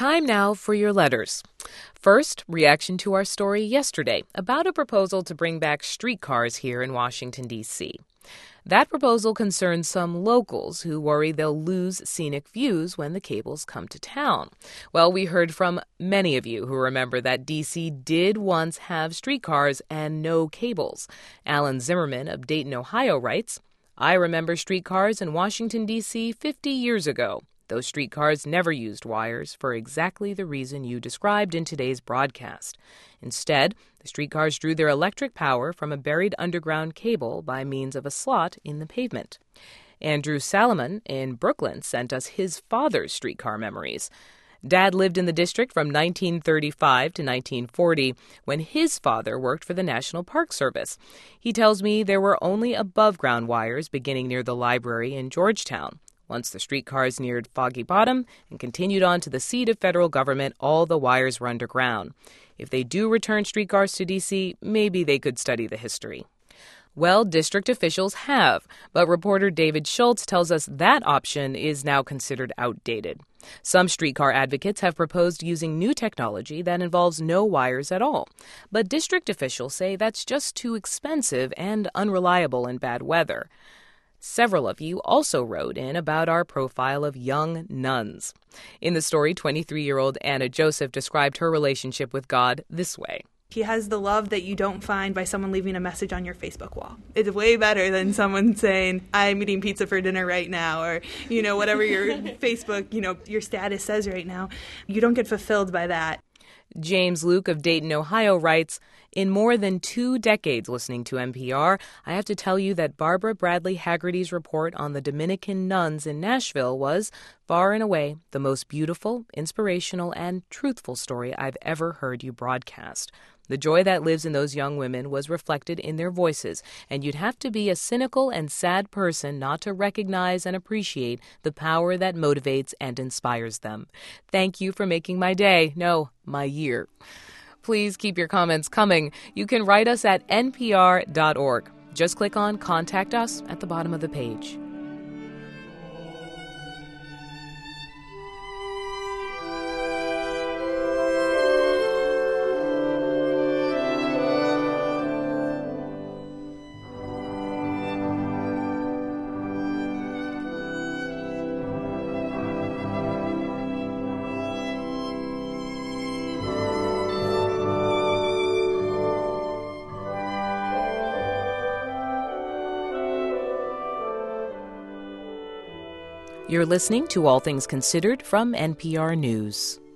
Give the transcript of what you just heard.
Time now for your letters. First, reaction to our story yesterday about a proposal to bring back streetcars here in Washington, D.C. That proposal concerns some locals who worry they'll lose scenic views when the cables come to town. Well, we heard from many of you who remember that D.C. did once have streetcars and no cables. Alan Zimmerman of Dayton, Ohio writes, "I remember streetcars in Washington, D.C. 50 years ago. Those streetcars never used wires for exactly the reason you described in today's broadcast. Instead, the streetcars drew their electric power from a buried underground cable by means of a slot in the pavement." Andrew Salomon in Brooklyn sent us his father's streetcar memories. Dad lived in the district from 1935 to 1940 when his father worked for the National Park Service. He tells me there were only above-ground wires beginning near the library in Georgetown. Once the streetcars neared Foggy Bottom and continued on to the seat of federal government, all the wires were underground. If they do return streetcars to D.C., maybe they could study the history. Well, district officials have, but reporter David Schultz tells us that option is now considered outdated. Some streetcar advocates have proposed using new technology that involves no wires at all, but district officials say that's just too expensive and unreliable in bad weather. Several of you also wrote in about our profile of young nuns. In the story, 23-year-old Anna Joseph described her relationship with God this way. He has the love that you don't find by someone leaving a message on your Facebook wall. It's way better than someone saying, "I'm eating pizza for dinner right now," or, whatever your Facebook, your status says right now. You don't get fulfilled by that. James Luke of Dayton, Ohio writes, "In more than 2 decades listening to NPR, I have to tell you that Barbara Bradley Haggerty's report on the Dominican nuns in Nashville was, far and away, the most beautiful, inspirational, and truthful story I've ever heard you broadcast. The joy that lives in those young women was reflected in their voices, and you'd have to be a cynical and sad person not to recognize and appreciate the power that motivates and inspires them. Thank you for making my day, no, my year." Please keep your comments coming. You can write us at npr.org. Just click on Contact Us at the bottom of the page. You're listening to All Things Considered from NPR News.